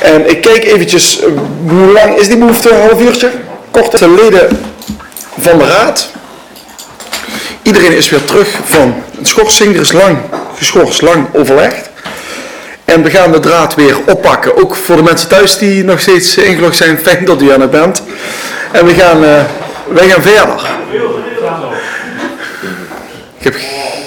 En ik kijk eventjes, hoe lang is die behoefte? Een half uurtje? Kort. De leden van de raad. Iedereen is weer terug van een schorsing. Er is lang geschorst, lang overlegd. En we gaan de draad weer oppakken. Ook voor de mensen thuis die nog steeds ingelogd zijn. Fijn dat u er nog bent. En wij gaan verder. Ik heb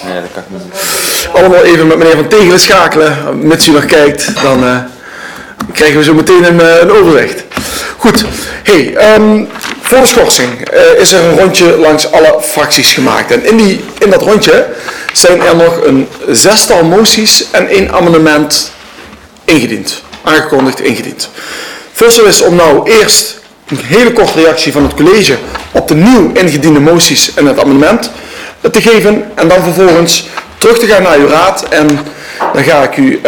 allemaal even met meneer Van Tegelen schakelen. Mits u nog kijkt, dan krijgen we zo meteen een overzicht. Goed. Hey, voor de schorsing is er een rondje langs alle fracties gemaakt. En in dat rondje zijn er nog een 6-tal moties en 1 amendement ingediend. Aangekondigd ingediend. Voorstel is om nou eerst een hele korte reactie van het college op de nieuw ingediende moties en het amendement te geven. En dan vervolgens terug te gaan naar uw raad. En dan ga ik u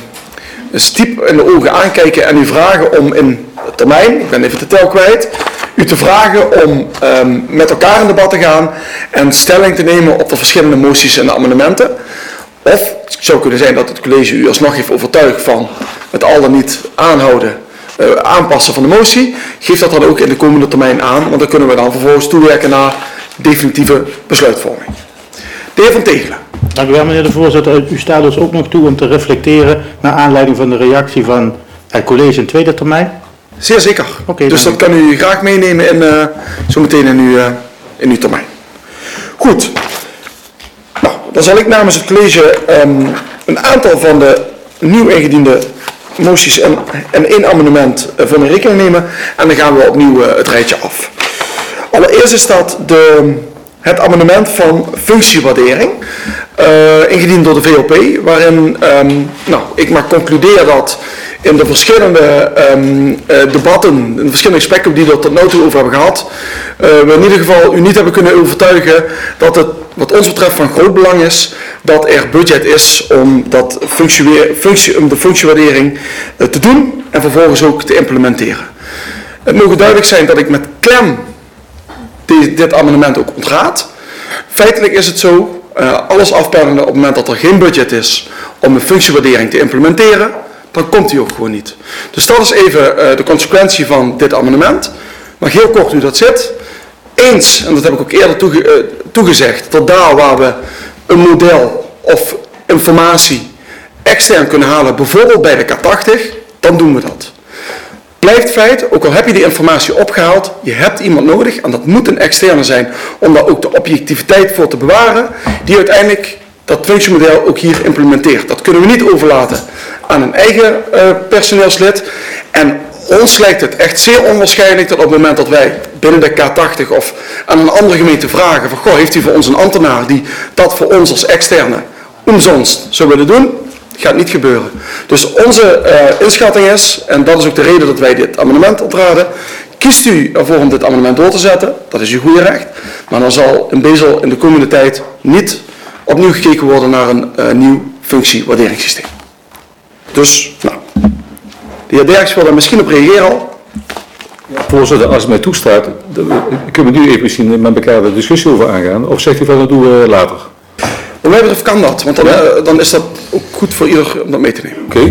diep in de ogen aankijken en u vragen om in termijn, ik ben even de tel kwijt, u te vragen om met elkaar in debat te gaan en stelling te nemen op de verschillende moties en amendementen. Of het zou kunnen zijn dat het college u alsnog heeft overtuigd van het al dan niet aanpassen van de motie. Geef dat dan ook in de komende termijn aan, want dan kunnen we dan vervolgens toewerken naar definitieve besluitvorming. De heer Van Tegelen. Dank u wel, meneer de voorzitter. U staat dus ook nog toe om te reflecteren naar aanleiding van de reactie van het college in tweede termijn? Zeer zeker. Okay, dus dat kan u graag meenemen zometeen in uw termijn. Goed. Nou, dan zal ik namens het college een aantal van de nieuw ingediende moties en 1 amendement voor in rekening nemen. En dan gaan we opnieuw het rijtje af. Allereerst is dat het amendement van functiewaardering, ingediend door de VLP, waarin ik maar concludeer dat in de verschillende debatten, in de verschillende gesprekken die we er tot nu toe over hebben gehad, we in ieder geval u niet hebben kunnen overtuigen dat het wat ons betreft van groot belang is dat er budget is om de functiewaardering te doen en vervolgens ook te implementeren. Het mogen duidelijk zijn dat ik met klem dit amendement ook ontraad. Feitelijk is het zo, alles afpellende op het moment dat er geen budget is om een functiewaardering te implementeren, dan komt die ook gewoon niet. Dus dat is even de consequentie van dit amendement. Maar heel kort hoe dat zit. Eens, en dat heb ik ook eerder toegezegd, dat daar waar we een model of informatie extern kunnen halen, bijvoorbeeld bij de K80, dan doen we dat. Blijft feit, ook al heb je die informatie opgehaald, je hebt iemand nodig, en dat moet een externe zijn, om daar ook de objectiviteit voor te bewaren, die uiteindelijk dat functiemodel ook hier implementeert. Dat kunnen we niet overlaten aan een eigen personeelslid. En ons lijkt het echt zeer onwaarschijnlijk dat op het moment dat wij binnen de K80 of aan een andere gemeente vragen van, goh, heeft u voor ons een ambtenaar die dat voor ons als externe omsonst zou willen doen? Gaat niet gebeuren. Dus onze inschatting is, en dat is ook de reden dat wij dit amendement ontraden, kiest u ervoor om dit amendement door te zetten, dat is uw goede recht, maar dan zal in Bezel in de komende tijd niet opnieuw gekeken worden naar een nieuw functiewaarderingssysteem. Dus, nou, de heer Derks wil daar misschien op reageren al. Voorzitter, als het mij toestaat, kunnen we nu even misschien met elkaar de discussie over aangaan, of zegt u van dat doen we later? Wat mij betreft kan dat, want dan is dat ook goed voor ieder om dat mee te nemen. Oké.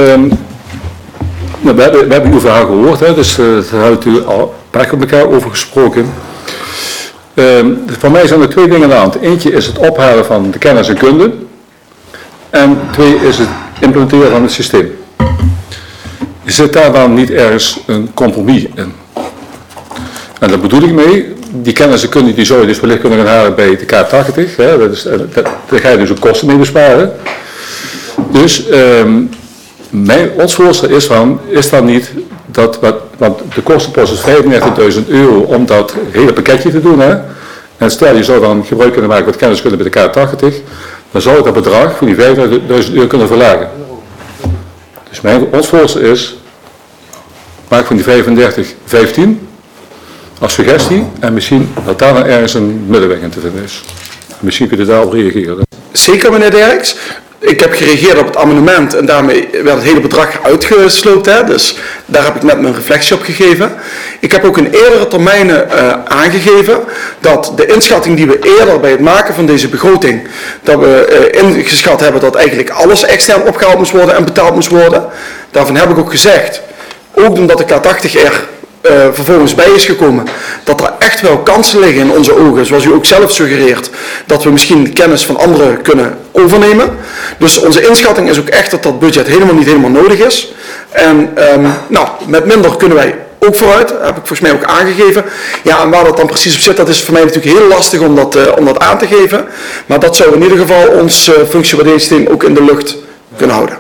Nou, we hebben uw verhaal gehoord, hè, dus daar hebben we al een paar keer met elkaar over gesproken. Voor mij zijn er 2 dingen aan de hand. Eentje is het ophalen van de kennis en kunde. En 2 is het implementeren van het systeem. Zit daar dan niet ergens een compromis in? En daar bedoel ik mee, die kennis en kunde die zou je dus wellicht kunnen gaan halen bij de K80. Hè, daar ga je dus ook kosten mee besparen. Dus ons voorstel is dan niet dat, want de kostenpost is €95.000 om dat hele pakketje te doen. Hè? En stel je zou dan gebruik kunnen maken van kenniskunde bij de K80, dan zou ik dat bedrag voor die €95.000 kunnen verlagen. Dus ons voorstel is, maak van die 35 15 als suggestie en misschien dat daar dan ergens een middenweg in te vinden is. Misschien kun je daarop reageren. Zeker, meneer Derks. ik heb gereageerd op het amendement en daarmee werd het hele bedrag uitgesloopt. Hè? Dus daar heb ik net mijn reflectie op gegeven. Ik heb ook in eerdere termijnen aangegeven dat de inschatting die we eerder bij het maken van deze begroting, dat we ingeschat hebben dat eigenlijk alles extern opgehaald moest worden en betaald moest worden. Daarvan heb ik ook gezegd, ook omdat de K80 er vervolgens bij is gekomen, dat er echt wel kansen liggen in onze ogen, zoals u ook zelf suggereert, dat we misschien kennis van anderen kunnen overnemen. Dus onze inschatting is ook echt dat dat budget niet helemaal nodig is. En met minder kunnen wij ook vooruit, heb ik volgens mij ook aangegeven. Ja, en waar dat dan precies op zit, dat is voor mij natuurlijk heel lastig om dat aan te geven. Maar dat zou in ieder geval ons functiewaarderingssysteem ook in de lucht kunnen houden.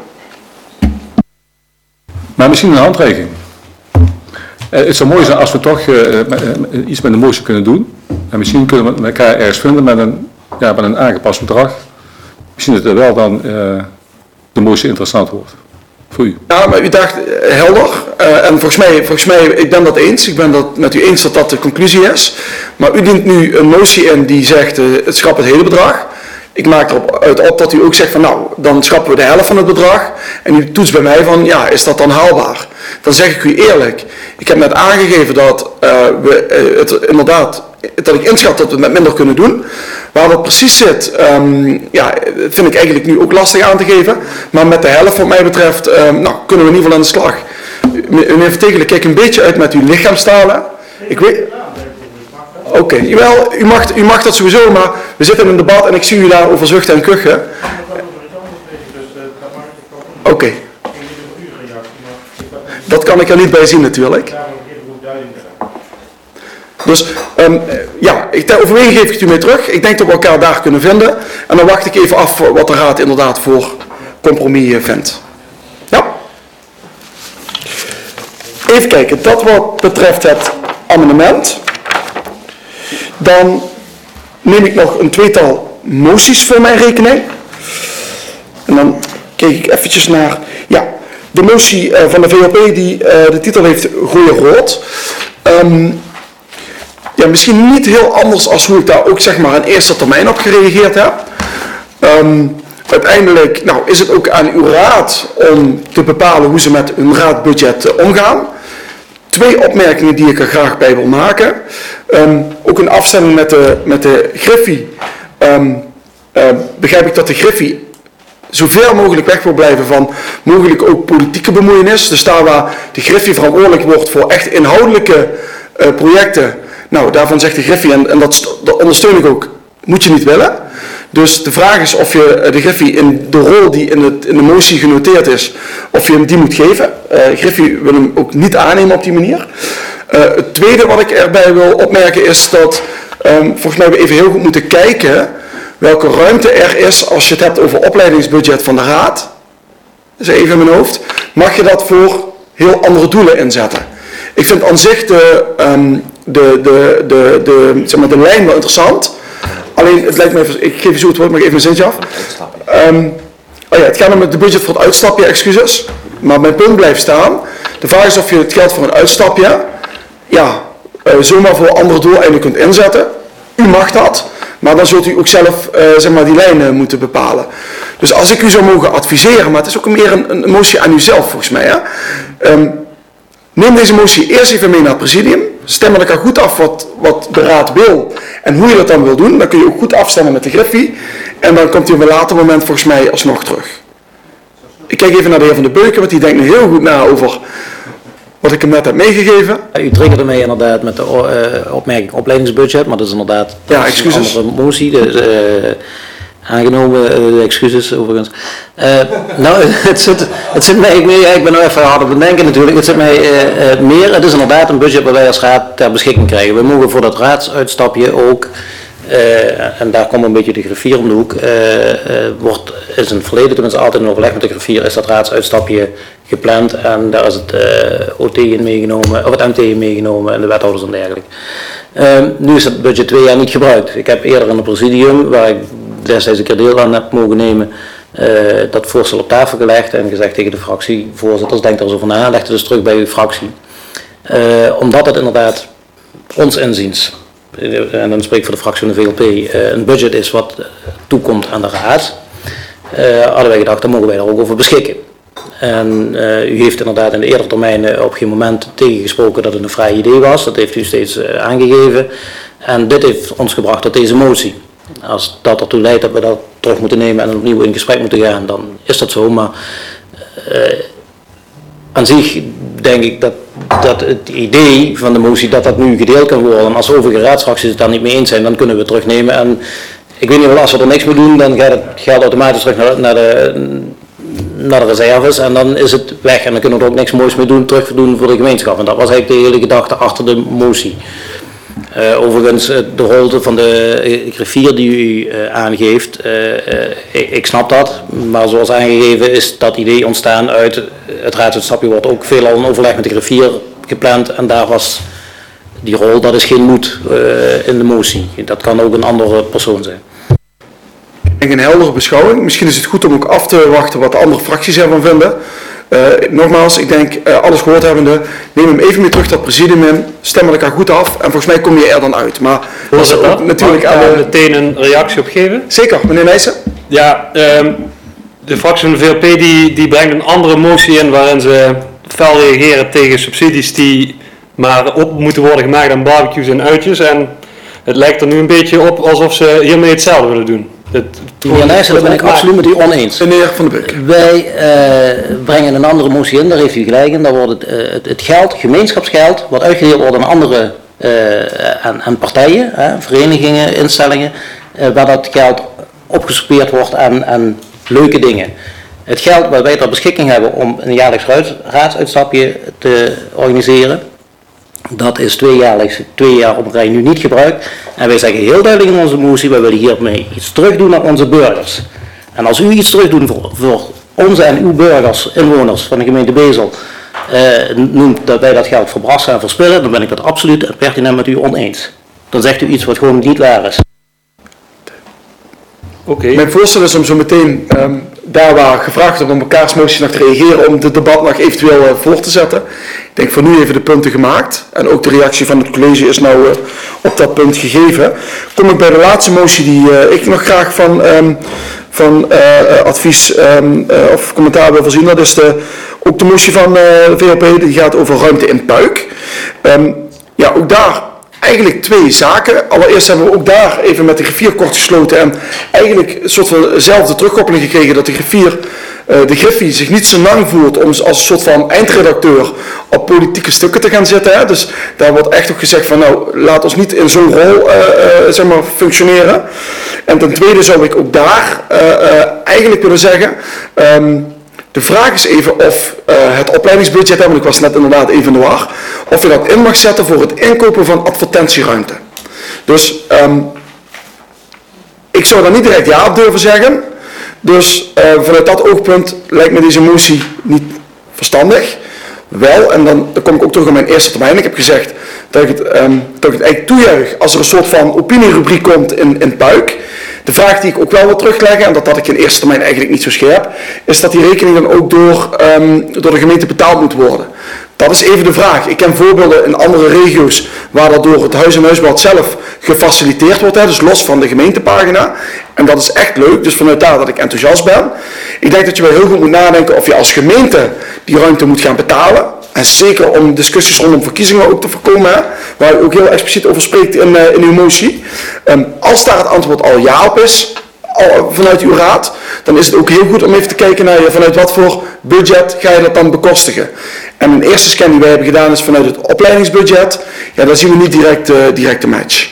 Maar misschien een handreiking. Het zou mooi zijn als we toch iets met de motie kunnen doen. En misschien kunnen we elkaar ergens vinden met een aangepast bedrag. Misschien dat wel dan de motie interessant wordt. Voor u. Ja, maar u dacht helder. En volgens mij, ik ben dat eens. Ik ben dat met u eens dat dat de conclusie is. Maar u dient nu een motie in die zegt, het schrapt het hele bedrag. Ik maak eruit op dat u ook zegt van dan schrappen we de helft van het bedrag. En u toetst bij mij van, is dat dan haalbaar? Dan zeg ik u eerlijk, ik heb net aangegeven dat dat ik inschat dat we het met minder kunnen doen. Waar dat precies zit, vind ik eigenlijk nu ook lastig aan te geven. Maar met de helft wat mij betreft, kunnen we in ieder geval aan de slag. Meneer Vertegelen, kijk een beetje uit met uw lichaamstalen. Ik weet... Oké, jawel, u mag dat sowieso, maar we zitten in een debat en ik zie u daarover zuchten en kuchen. Oké. Dat kan ik er niet bij zien natuurlijk. Dus ter overweging geef ik het u mee terug. Ik denk dat we elkaar daar kunnen vinden. En dan wacht ik even af wat de Raad inderdaad voor compromis vindt. Ja. Even kijken, dat wat betreft het amendement. Dan neem ik nog een tweetal moties voor mijn rekening. En dan kijk ik eventjes naar... Ja, de motie van de VLP die de titel heeft Gooien Rood. Misschien niet heel anders als hoe ik daar ook zeg maar in eerste termijn op gereageerd heb. Uiteindelijk is het ook aan uw raad om te bepalen hoe ze met hun raadbudget omgaan. 2 opmerkingen die ik er graag bij wil maken. Ook in afstemming met de Griffie begrijp ik dat de Griffie zoveel mogelijk weg wil blijven van mogelijk ook politieke bemoeienis. Dus daar waar de Griffie verantwoordelijk wordt voor echt inhoudelijke projecten, daarvan zegt de Griffie, en dat ondersteun ik ook, moet je niet willen. Dus de vraag is of je de Griffie in de rol die in de motie genoteerd is, of je hem die moet geven. Griffie wil hem ook niet aannemen op die manier. Het tweede wat ik erbij wil opmerken is dat volgens mij we even heel goed moeten kijken welke ruimte er is als je het hebt over opleidingsbudget van de Raad. Dat is even in mijn hoofd. Mag je dat voor heel andere doelen inzetten? Ik vind aan zich de lijn wel interessant. Alleen, het lijkt me even, ik geef je zo het woord, maar even een zintje af. Het gaat om het budget voor het uitstapje, excuses. Maar mijn punt blijft staan. De vraag is of je het geld voor een uitstapje, zomaar voor andere doeleinden kunt inzetten. U mag dat, maar dan zult u ook zelf die lijnen moeten bepalen. Dus als ik u zou mogen adviseren, maar het is ook meer een motie aan uzelf volgens mij. Hè? Neem deze motie eerst even mee naar het presidium. Stem met elkaar goed af wat de raad wil en hoe je dat dan wil doen. Dan kun je ook goed afstemmen met de Griffie. En dan komt hij op een later moment volgens mij alsnog terug. Ik kijk even naar de heer Van de Beuken, want die denkt nu heel goed na over wat ik hem net heb meegegeven. U triggerde mij inderdaad met de opmerking opleidingsbudget, maar dat is inderdaad een andere motie. Dus, aangenomen, excuses overigens. Het zit mij, ik ben nog even hard op het denken natuurlijk, het zit mij meer, het is inderdaad een budget waar wij als raad ter beschikking krijgen. We mogen voor dat raadsuitstapje ook, en daar komt een beetje de griffier om de hoek, is in het verleden tenminste altijd in overleg met de griffier, is dat raadsuitstapje gepland en daar is het OT in meegenomen, of het MT in meegenomen en de wethouders en dergelijke. Nu is het budget 2 jaar niet gebruikt. Ik heb eerder in het presidium, waar ik destijds een keer deel aan heb mogen nemen, dat voorstel op tafel gelegd en gezegd tegen de fractievoorzitters, denk er eens over na, leg het dus terug bij uw fractie. Omdat het inderdaad ons inziens, en dan spreek ik voor de fractie van de VLP, een budget is wat toekomt aan de raad. hadden wij gedacht, dan mogen wij er ook over beschikken. En u heeft inderdaad in de eerdere termijnen op geen moment tegengesproken dat het een vrij idee was. Dat heeft u steeds aangegeven. En dit heeft ons gebracht tot deze motie. Als dat ertoe leidt dat we dat terug moeten nemen en opnieuw in gesprek moeten gaan, dan is dat zo. Maar aan zich denk ik dat het idee van de motie dat nu gedeeld kan worden. En als de overige raadsfracties het daar niet mee eens zijn, dan kunnen we het terugnemen. En ik weet niet wel, als we er niks mee doen, dan gaat het geld automatisch terug naar de reserves en dan is het weg. En dan kunnen we er ook niks moois mee terug doen voor de gemeenschap. En dat was eigenlijk de hele gedachte achter de motie. Overigens, de rol van de griffier die u aangeeft, ik snap dat, maar zoals aangegeven is dat idee ontstaan uit het raadsuitstapje, wordt ook veelal een overleg met de griffier gepland en daar was die rol, dat is geen moed in de motie. Dat kan ook een andere persoon zijn. Ik denk een heldere beschouwing. Misschien is het goed om ook af te wachten wat de andere fracties ervan vinden. Nogmaals, ik denk, alles gehoord hebbende, neem hem even mee terug dat presidium in, stemmen elkaar goed af en volgens mij kom je er dan uit. Maar dat is ook natuurlijk aan de... meteen een reactie op geven? Zeker, meneer Nijssen. Ja, de fractie van de VLP die brengt een andere motie in waarin ze fel reageren tegen subsidies die maar op moeten worden gemaakt aan barbecues en uitjes. En het lijkt er nu een beetje op alsof ze hiermee hetzelfde willen doen. Meneer Nijssen, dat ben ik absoluut met u oneens. Meneer Van den Broek. Wij brengen een andere motie in, daar heeft u gelijk in. Daar wordt het geld, gemeenschapsgeld, wat uitgedeeld wordt aan andere aan partijen, verenigingen, instellingen, waar dat geld opgesoupeerd wordt aan leuke dingen. Het geld wat wij ter beschikking hebben om een jaarlijks raadsuitstapje te organiseren, dat is 2 jaar op een rij nu niet gebruikt. En wij zeggen heel duidelijk in onze motie, wij willen hiermee iets terugdoen aan onze burgers. En als u iets terugdoet voor onze en uw burgers, inwoners van de gemeente Bezel, noemt dat wij dat geld verbrassen en verspillen, dan ben ik dat absoluut en pertinent met u oneens. Dan zegt u iets wat gewoon niet waar is. Okay. Mijn voorstel is om zo meteen daar waar gevraagd wordt om elkaars moties nog te reageren, om het debat nog eventueel voor te zetten. Ik denk voor nu even de punten gemaakt en ook de reactie van het college is nou op dat punt gegeven. Kom ik bij de laatste motie die ik nog graag van advies of commentaar wil voorzien. Dat is ook de motie van de VLP, die gaat over ruimte in Puik. Ja, ook daar eigenlijk 2 zaken. Allereerst hebben we ook daar even met de griffier kort gesloten en eigenlijk een soort van dezelfde terugkoppeling gekregen dat de griffie zich niet zo lang voelt om als een soort van eindredacteur op politieke stukken te gaan zitten. Hè. Dus daar wordt echt ook gezegd van nou, laat ons niet in zo'n rol zeg maar functioneren. En ten tweede zou ik ook daar eigenlijk willen zeggen, de vraag is even of het opleidingsbudget, want ik was net inderdaad even in de war, of je dat in mag zetten voor het inkopen van advertentieruimte. Dus ik zou daar niet direct ja op durven zeggen. Dus vanuit dat oogpunt lijkt me deze motie niet verstandig. Wel, en dan kom ik ook terug op mijn eerste termijn. Ik heb gezegd dat ik het eigenlijk toejuich als er een soort van opinierubriek komt in Puik. De vraag die ik ook wel wil terugleggen, en dat had ik in eerste termijn eigenlijk niet zo scherp, is dat die rekening dan ook door de gemeente betaald moet worden. Dat is even de vraag. Ik ken voorbeelden in andere regio's waar dat door het Huis en Huisbouw zelf gefaciliteerd wordt, dus los van de gemeentepagina. En dat is echt leuk, dus vanuit daar dat ik enthousiast ben. Ik denk dat je wel heel goed moet nadenken of je als gemeente die ruimte moet gaan betalen. En zeker om discussies rondom verkiezingen ook te voorkomen, hè, waar u ook heel expliciet over spreekt in uw motie. Als daar het antwoord al ja op is, vanuit uw raad, dan is het ook heel goed om even te kijken naar vanuit wat voor budget ga je dat dan bekostigen. En een eerste scan die wij hebben gedaan is vanuit het opleidingsbudget. Ja, daar zien we niet direct de match.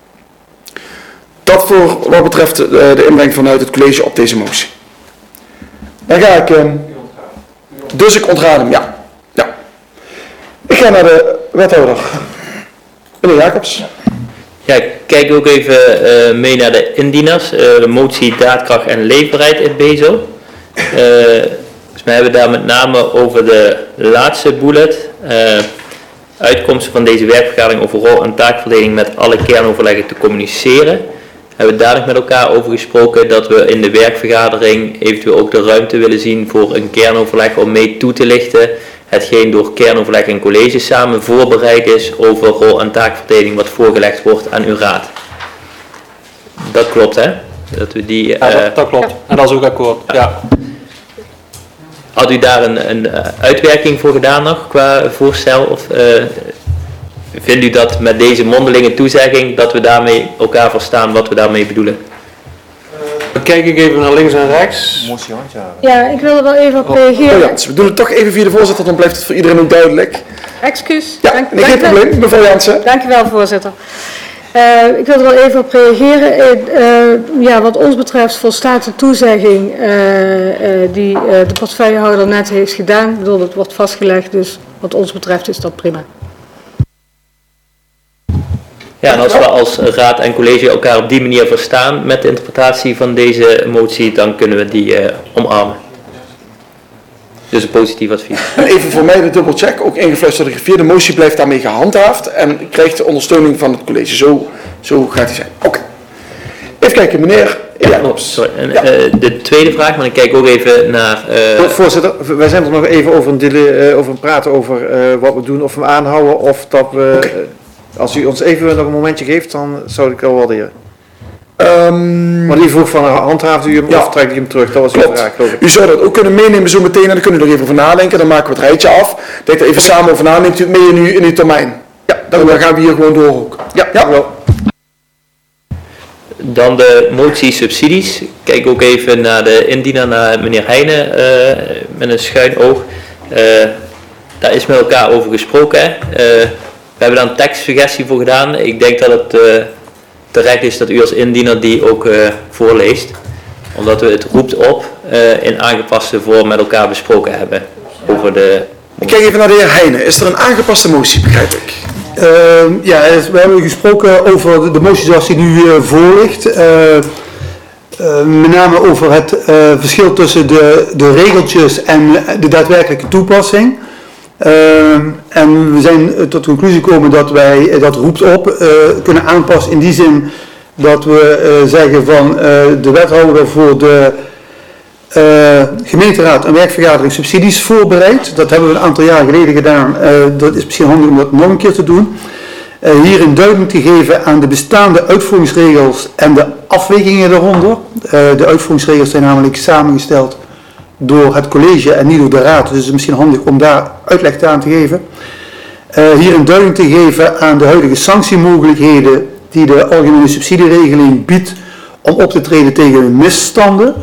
Dat voor wat betreft de inbreng vanuit het college op deze motie. Dan ga ik... Dus ik ontraad hem, ja. Ik ga naar de wethouder. Meneer Jacobs. Ja, ik kijk ook even mee naar de indieners. De motie daadkracht en leefbaarheid in Bezel. Dus wij hebben daar met name over de laatste bullet. Uitkomsten van deze werkvergadering over rol- en taakverdeling met alle kernoverleggen te communiceren. We hebben daar nog met elkaar over gesproken dat we in de werkvergadering eventueel ook de ruimte willen zien voor een kernoverleg om mee toe te lichten. Hetgeen door kernoverleg en college samen voorbereid is over rol- en taakverdeling wat voorgelegd wordt aan uw raad. Dat klopt, hè? Dat we die... Ja, dat klopt. En dat is ook akkoord. Ja. Had u daar een uitwerking voor gedaan nog qua voorstel? Of vindt u dat met deze mondelinge toezegging dat we daarmee elkaar verstaan wat we daarmee bedoelen? Dan kijk ik even naar links en rechts. Ja, ik wil er wel even op reageren. Jans, we doen het toch even via de voorzitter, dan blijft het voor iedereen ook duidelijk. Excuus. Ja, nee, geen probleem, mevrouw Jansen. Dankjewel, voorzitter. Ik wil er wel even op reageren. Ja, wat ons betreft volstaat de toezegging die de portefeuillehouder net heeft gedaan. Ik bedoel, het wordt vastgelegd, dus wat ons betreft is dat prima. Ja, en als we als raad en college elkaar op die manier verstaan met de interpretatie van deze motie, dan kunnen we die omarmen. Dus een positief advies. En even voor mij de dubbelcheck, ook ingefluisterd door de griffier, de motie blijft daarmee gehandhaafd en krijgt de ondersteuning van het college. Zo gaat die zijn. Oké. Even kijken, meneer Jacobs. Sorry. En, de tweede vraag, maar ik kijk ook even naar... Voorzitter, wij zijn er nog even over praten over wat we doen, of we hem aanhouden, of dat we... Okay. Als u ons even nog een momentje geeft, dan zou ik wel waarderen. Maar die vroeg van, handhaaft u hem of trekt u hem terug? Dat was uw vraag, geloof ik. U zou dat ook kunnen meenemen zo meteen en dan kunnen we er even over nadenken. Dan maken we het rijtje af. Denk er even samen over na, neemt u het mee in uw termijn. Ja, dan gaan we hier gewoon door ook. Ja, wel. Dan de motie subsidies. Kijk ook even naar de indiener, naar meneer Heijnen met een schuin oog. Daar is met elkaar over gesproken. We hebben daar een tekstsuggestie voor gedaan. Ik denk dat het terecht is dat u als indiener die ook voorleest. Omdat we het roept op in aangepaste vorm met elkaar besproken hebben. Over de... Ik kijk even naar de heer Heijnen. Is er een aangepaste motie, begrijp ik? Ja, we hebben gesproken over de motie zoals die nu voor ligt. Met name over het verschil tussen de regeltjes en de daadwerkelijke toepassing. En we zijn tot de conclusie gekomen dat wij dat roept op kunnen aanpassen in die zin dat we zeggen van de wethouder voor de gemeenteraad een werkvergadering subsidies voorbereidt. Dat hebben we een aantal jaar geleden gedaan. Dat is misschien handig om dat nog een keer te doen. Hierin duiding te geven aan de bestaande uitvoeringsregels en de afwegingen daaronder. De uitvoeringsregels zijn namelijk samengesteld door het college en niet door de raad. Dus het is misschien handig om daar uitleg aan te geven. Hierin duiding te geven aan de huidige sanctiemogelijkheden die de algemene subsidieregeling biedt om op te treden tegen misstanden.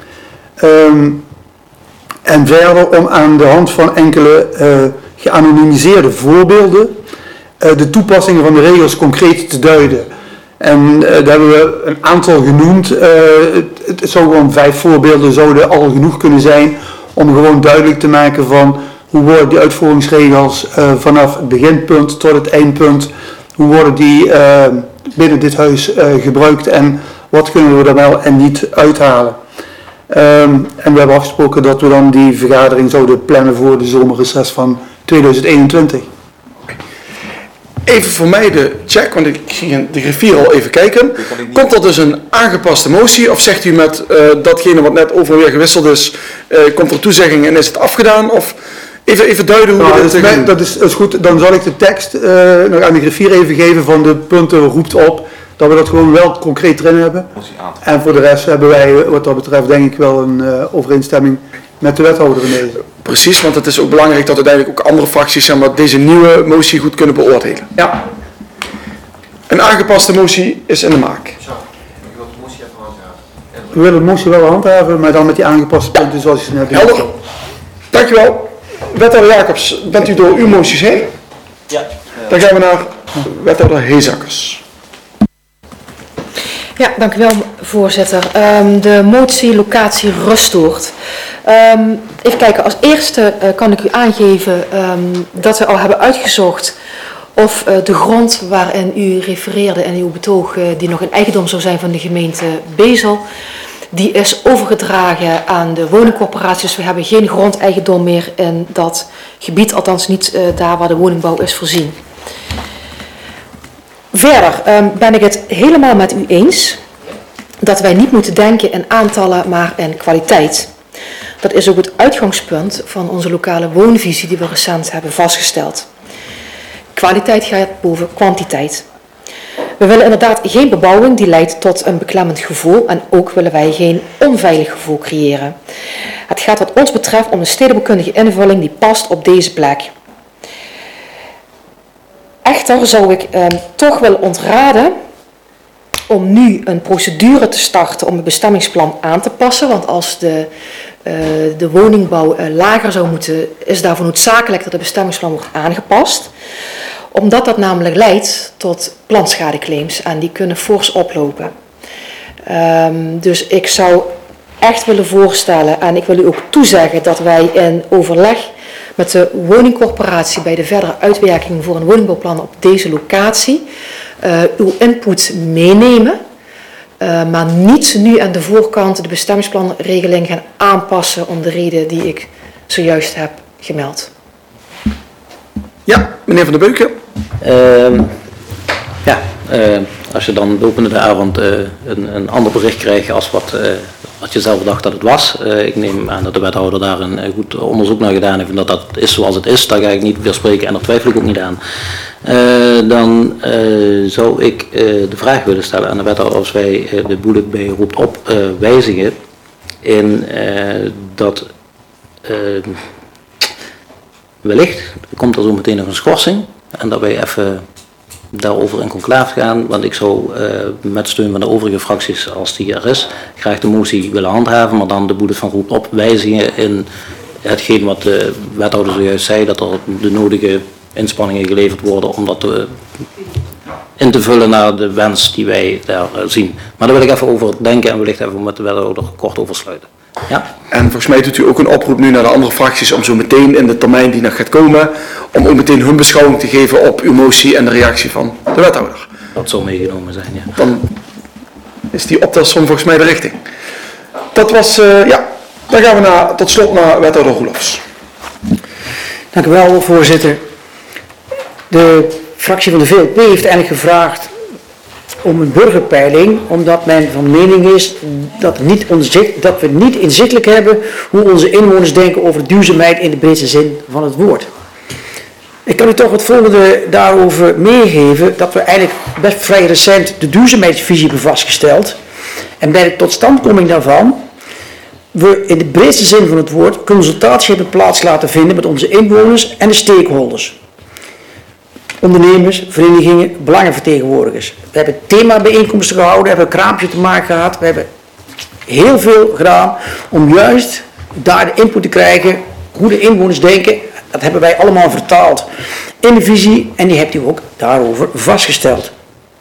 En verder om aan de hand van enkele geanonimiseerde voorbeelden de toepassingen van de regels concreet te duiden. En daar hebben we een aantal genoemd. Het zou gewoon 5 voorbeelden zouden al genoeg kunnen zijn om gewoon duidelijk te maken van hoe worden die uitvoeringsregels vanaf het beginpunt tot het eindpunt, hoe worden die binnen dit huis gebruikt en wat kunnen we er wel en niet uithalen. En we hebben afgesproken dat we dan die vergadering zouden plannen voor de zomerreces van 2021. Even voor mij de check, want ik zie de griffier al even kijken. Komt er dus een aangepaste motie of zegt u met datgene wat net over weer gewisseld is, komt er toezegging en is het afgedaan? Of even duiden hoe we dit doen? Dat is goed, dan zal ik de tekst nog aan de griffier even geven van de punten roept op. Dat we dat gewoon wel concreet erin hebben. En voor de rest hebben wij wat dat betreft denk ik wel een overeenstemming met de wethouder in deze. Precies, want het is ook belangrijk dat uiteindelijk ook andere fracties zeg maar, deze nieuwe motie goed kunnen beoordelen. Ja. Een aangepaste motie is in de maak. We willen de motie wel handhaven, maar dan met die aangepaste punten zoals je ze net helder. Dankjewel. Wethouder Jacobs, bent u door uw moties heen? Ja. Dan gaan we naar wethouder Heezakkers. Ja, dank u wel, voorzitter. De motie locatie Rustoord. Even kijken, als eerste kan ik u aangeven dat we al hebben uitgezocht of de grond waarin u refereerde in uw betoog, die nog in eigendom zou zijn van de gemeente Bezel, die is overgedragen aan de woningcorporatie. Dus we hebben geen grondeigendom meer in dat gebied, althans niet daar waar de woningbouw is voorzien. Verder ben ik het helemaal met u eens dat wij niet moeten denken in aantallen, maar in kwaliteit. Dat is ook het uitgangspunt van onze lokale woonvisie die we recent hebben vastgesteld. Kwaliteit gaat boven kwantiteit. We willen inderdaad geen bebouwing die leidt tot een beklemmend gevoel en ook willen wij geen onveilig gevoel creëren. Het gaat wat ons betreft om een stedenbouwkundige invulling die past op deze plek. Echter zou ik toch willen ontraden om nu een procedure te starten om het bestemmingsplan aan te passen, want als de woningbouw lager zou moeten, is daarvoor noodzakelijk dat het bestemmingsplan wordt aangepast. Omdat dat namelijk leidt tot plantschadeclaims en die kunnen fors oplopen. Dus ik zou echt willen voorstellen en ik wil u ook toezeggen dat wij in overleg met de woningcorporatie bij de verdere uitwerking voor een woningbouwplan op deze locatie uw input meenemen. Maar niet nu aan de voorkant de bestemmingsplanregeling gaan aanpassen om de reden die ik zojuist heb gemeld. Ja, meneer Van der Beuken. Als je dan lopende de avond een ander bericht krijgt als wat je zelf dacht dat het was. Ik neem aan dat de wethouder daar een goed onderzoek naar gedaan heeft en dat dat is zoals het is. Daar ga ik niet weer spreken en daar twijfel ik ook niet aan. Dan zou ik de vraag willen stellen aan de wethouder als wij de bullet bij roept op wijzigen in dat wellicht komt er zo meteen nog een schorsing en dat wij even daarover in conclave gaan, want ik zou met steun van de overige fracties, als die er is, graag de motie willen handhaven, maar dan de bullet van roept op wijzigen in hetgeen wat de wethouder zojuist zei, dat er de nodige inspanningen geleverd worden om dat in te vullen naar de wens die wij daar zien. Maar daar wil ik even over denken en wellicht even met de wethouder kort over sluiten. Ja? En volgens mij doet u ook een oproep nu naar de andere fracties om zo meteen in de termijn die nog gaat komen, om ook meteen hun beschouwing te geven op uw motie en de reactie van de wethouder. Dat zou meegenomen zijn, ja. Dan is die optelsom volgens mij de richting. Dat was, dan gaan we tot slot naar wethouder Roelofs. Dank u wel, voorzitter. De fractie van de VLP heeft eigenlijk gevraagd om een burgerpeiling, omdat men van mening is dat we niet inzichtelijk hebben hoe onze inwoners denken over duurzaamheid in de breedste zin van het woord. Ik kan u toch het volgende daarover meegeven, dat we eigenlijk best vrij recent de duurzaamheidsvisie hebben vastgesteld. En bij de totstandkoming daarvan we in de breedste zin van het woord consultatie hebben plaats laten vinden met onze inwoners en de stakeholders. Ondernemers, verenigingen, belangenvertegenwoordigers. We hebben themabijeenkomsten gehouden, hebben een kraampje te maken gehad. We hebben heel veel gedaan om juist daar de input te krijgen hoe de inwoners denken. Dat hebben wij allemaal vertaald in de visie en die hebt u ook daarover vastgesteld.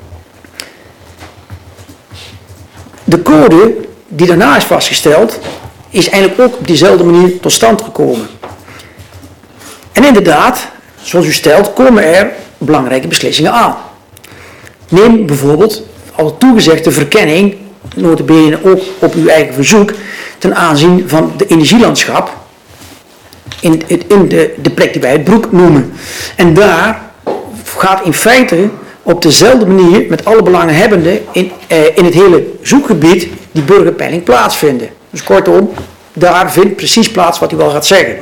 De code die daarna is vastgesteld is eigenlijk ook op diezelfde manier tot stand gekomen. En inderdaad, zoals u stelt, komen er belangrijke beslissingen aan. Neem bijvoorbeeld, al toegezegd, de verkenning, nota bene ook op uw eigen verzoek, ten aanzien van de energielandschap in de plek die wij het Broek noemen. En daar gaat in feite op dezelfde manier met alle belanghebbenden in het hele zoekgebied die burgerpeiling plaatsvinden. Dus kortom, daar vindt precies plaats wat u wel gaat zeggen.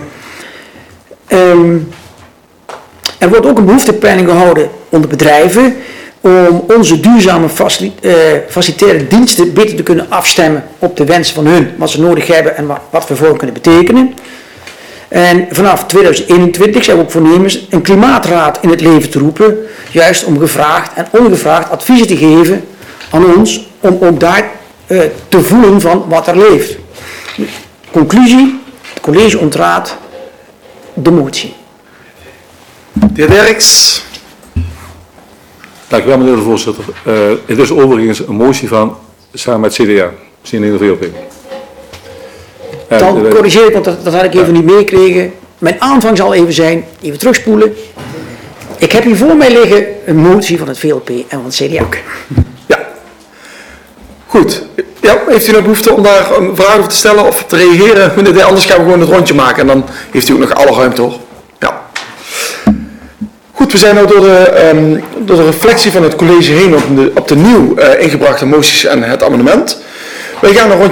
Er wordt ook een behoeftepeiling gehouden onder bedrijven om onze duurzame facilitaire diensten beter te kunnen afstemmen op de wensen van hun, wat ze nodig hebben en wat we voor hen kunnen betekenen. En vanaf 2021 zijn we ook voornemens een klimaatraad in het leven te roepen, juist om gevraagd en ongevraagd adviezen te geven aan ons, om ook daar te voelen van wat er leeft. Conclusie, het college ontraadt de motie. De heer Derks. Dank u wel, meneer de voorzitter. Het is overigens een motie van samen met CDA, zien in de VLP. Dan corrigeer ik, want dat had ik even niet meegekregen. Mijn aanvang zal even zijn, even terugspoelen. Ik heb hier voor mij liggen een motie van het VLP en van het CDA. Ja. Goed. Ja, heeft u nog behoefte om daar een vraag over te stellen of te reageren? Meneer, anders gaan we gewoon het rondje maken en dan heeft u ook nog alle ruimte hoor. Ja. Goed, we zijn nu door de reflectie van het college heen op de nieuw ingebrachte moties en het amendement. Wij gaan een rondje